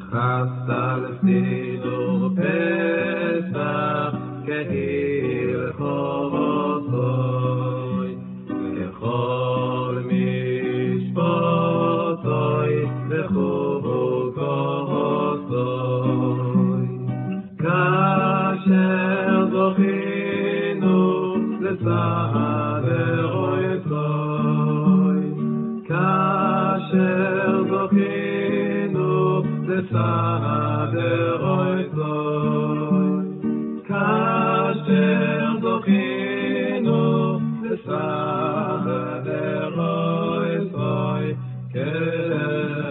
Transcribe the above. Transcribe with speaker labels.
Speaker 1: חסה לפנינו פסח כהיל חורסוי לכל משפטוי וחוקותוי כאשר זכינו לסדר אויסוי כאשר זכינו לסדר אויסוי כאשר זכינו לסדר אויסוי